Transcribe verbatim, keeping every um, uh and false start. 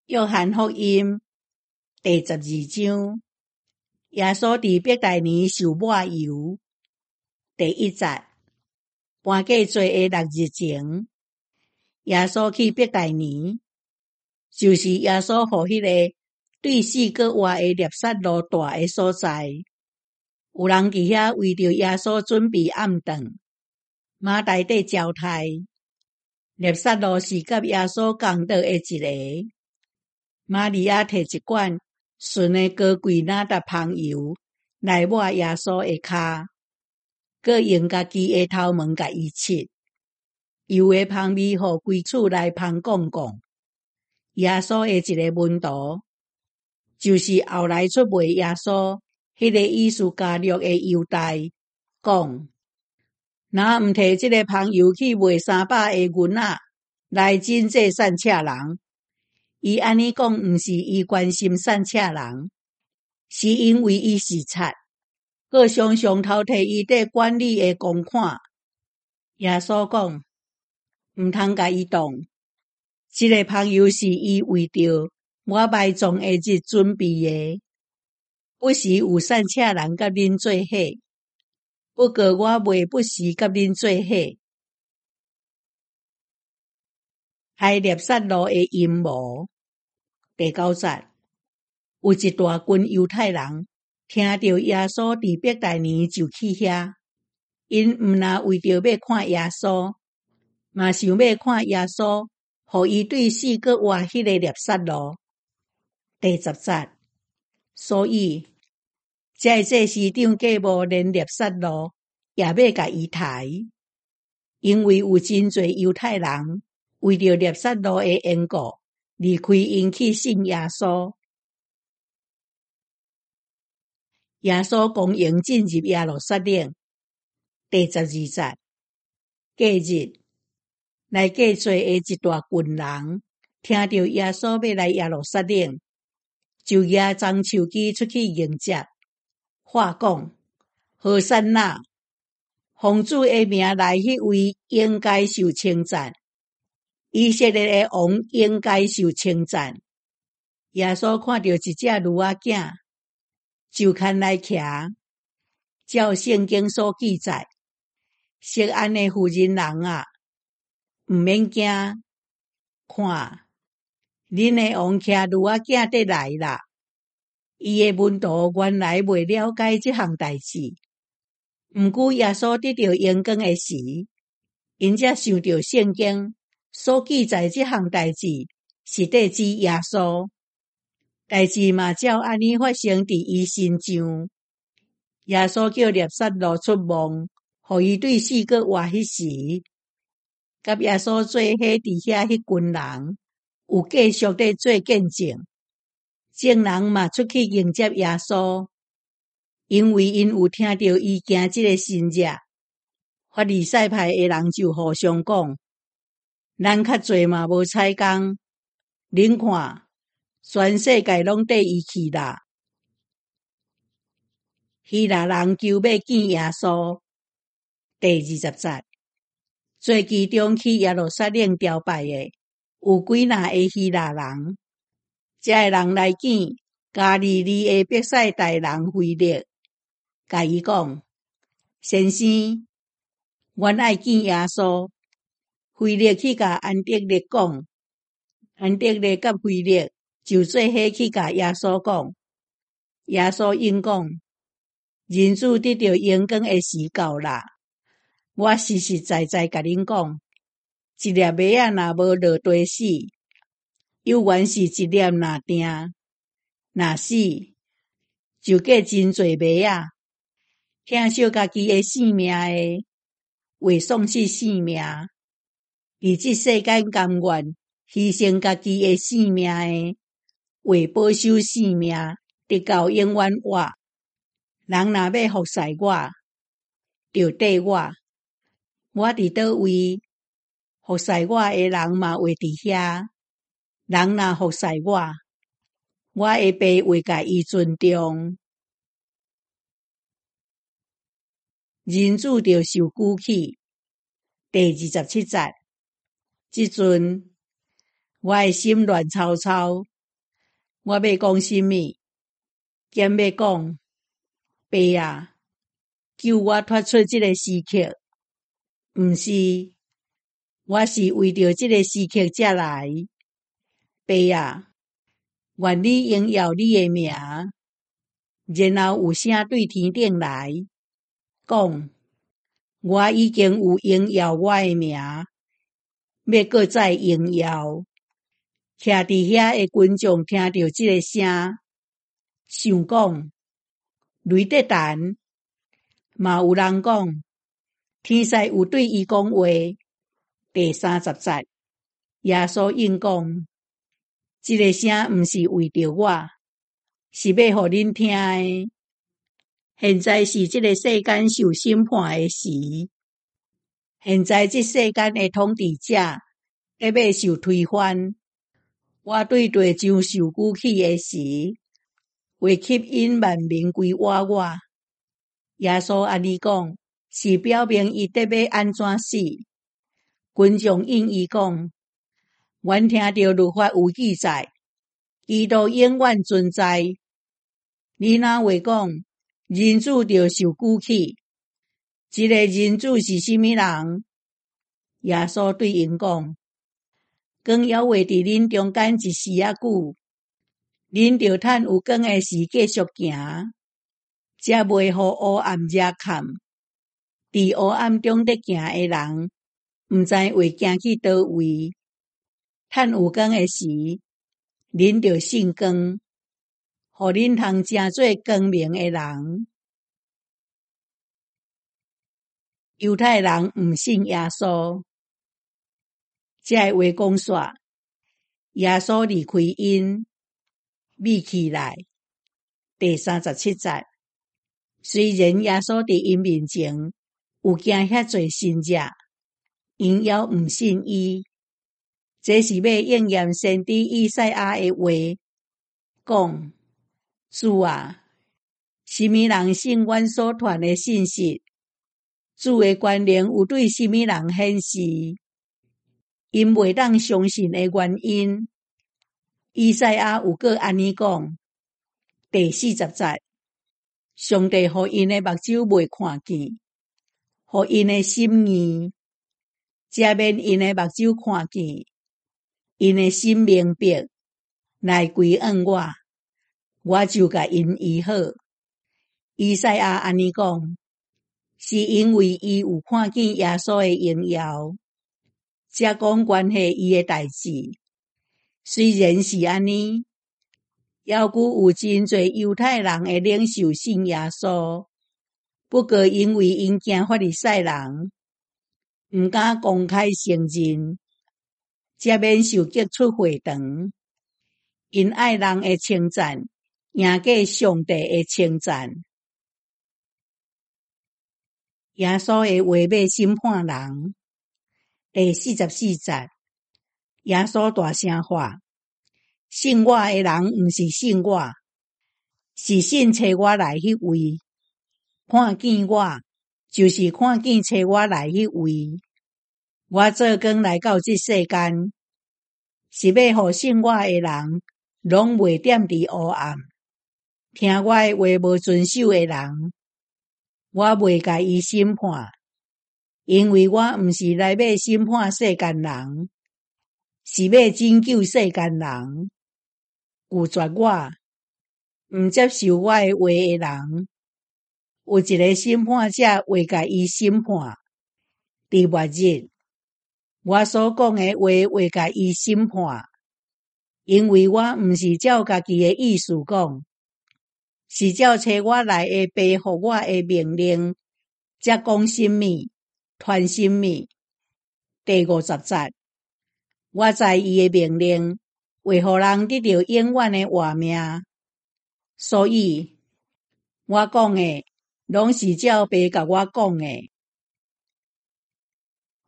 约翰福音第十二章，耶稣伫伯大尼受抹油。第一节，搬过做的六日前，耶稣去伯大尼，就是耶稣予迄个对四个活的纳撒路住的所在。有人伫遐为着耶稣准备暗顿，马大底招待。纳撒路是甲耶稣同道的一个。玛利亚摕一罐纯的高贵哪达香油来抹耶稣的骹，佮用家己的头毛甲伊拭。油的香味互规厝内香讲讲。耶稣的一个门徒，就是后来出卖耶稣迄个以斯加略的犹大，讲：若毋摕即个香油去卖三百个银仔来真济散车人，伊安尼讲毋是伊关心散车人，是因为伊是贼，佮常常偷摕伊缀管理的公款。耶稣讲，毋通甲伊动，即个香油是伊为着我埋葬的日准备的，不时有散车人甲恁做伙，不过我袂不时甲恁做伙。害纳撒路的阴谋。第九节，有一大群犹太人听到耶稣伫伯大尼就去遐，因毋若为着要看耶稣，嘛想要看耶稣互伊对四个活迄个纳撒路。第十节，所以这这市长继母连纳撒路也要甲伊抬，因为有真侪犹太人为着纳撒路的缘故，离开因去信耶稣。耶稣公营进入耶路撒冷。第十二节，隔日，来过做的一大群人听到耶稣要来耶路撒冷，就举棕树枝出去迎接，话讲：何塞那，奉主的名来迄位应该受称赞，以色列的王应该受称赞。耶稣看到一只驴仔囝，就牵来徛，照圣经所记载，錫安的妇人人啊，毋免惊，看，恁的王徛驴仔囝得来啦。伊的门徒原来袂了解这项代志，毋过耶稣得到阳光的时，因才想到圣经所记载这项代志是得指耶稣。代志嘛照安尼发生伫伊身上。耶稣叫纳撒路出梦，互伊对四个活迄时，甲耶稣做伙伫遐迄群人有继续地做见证。众人嘛出去迎接耶稣，因为因有听到伊行即个新日。法利赛派的人就互相讲：咱较侪嘛无彩工，恁看，全世界拢缀伊去啦。希腊人求要见耶稣。第二十节，做其中去耶路撒冷朝拜的，有几若个希腊人。这个人来见加利利的伯赛大人腓力，甲伊讲：先生，阮爱见耶稣。腓力去甲安德烈讲，安德烈甲腓力就做伙去甲耶稣讲。耶稣应讲：人子得到阳光的时到啦。我实实在在甲恁讲，一粒麦仔若无落地死，有原是一粒若定，若死，就过真侪麦仔。疼惜家己的性命的，为丧失性命；伫即世间甘愿牺牲家己的性命的，为保守性命，直到永远活。人若要服侍我，就缀我。我伫倒位，服侍我的人嘛会伫遐。人若服侍我，我的爸会甲伊尊重。人子就受举起。第二十七节，即阵我的心乱糟糟， 我要讲什么？兼要讲，爸啊，救我脱出这个时刻，毋是，我是为着这个时刻才来。爸啊，愿你荣耀你的名，然后有声对天顶来，讲，我已经有荣耀我的名，要搁再荣耀。徛伫遐的群众听到这个声，想讲，雷得弹，嘛有人讲，天使有对伊讲话。第三十节，耶稣应讲，这个声毋是为着我，是要互恁听的。现在是这个世间受审判的时，现在这世间的统治者要要受推翻。我对地上受举起的时，会吸引万民归我我。耶稣安尼讲，是表明伊得要安怎死。群众应伊讲，阮听到律法有记载，基督永远存在。你若话讲，人子着受举起，这个人子是甚物人？耶稣对因讲，光要画伫恁中间一时仔久，恁着趁有光的时继续行，才袂互黑暗遮坎。伫黑暗中得行的人，毋知会行去倒位。趁有光的时，恁着信光，互恁通成做光明的人。犹太人毋信耶稣，这个话讲煞，耶稣离开因，秘起来。第三十七节，虽然耶稣伫因面前有行遐侪神迹，因也毋信伊。这是要应验先知以赛亚的话，讲，主啊，什么人信阮所传的信息？主的权能有对什么人显示？因袂当相信的原因。以赛亚有个安尼讲，第四十节，上帝互因的目睭袂看见，互因的心硬，才免因的目睭看见，因的心明白，来归向我，我就甲因医好。以赛亚安尼讲，是因为伊有看见耶稣的荣耀，才讲关系伊的代志。虽然是安尼，犹佫有真侪犹太人会领受信耶稣，不过因为因惊法利赛人，毋敢公开承认，才免受激出会堂。因爱人的称赞，赢过上帝的称赞。耶稣的话要审判人。第四十四节，耶稣大声喊，信我的人毋是信我，是信找我来迄位。看见我，就是看见找我来迄位。我做光来到这世间，是要互信我的人，拢袂踮伫黑暗。听我的话无遵守的人，我袂甲伊审判，因为我毋是来要审判世间人，是要拯救世间人。拒绝我、毋接受我的话的人，有一个审判者会甲伊审判。伫末日，我所讲的话会甲伊审判，因为我毋是照家己的意思讲，是照找我来的爸予我的命令，才讲什么，传什么。第五十节，我知伊的命令，为互人得到永远的活命，所以我讲的，拢是照爸甲我讲的。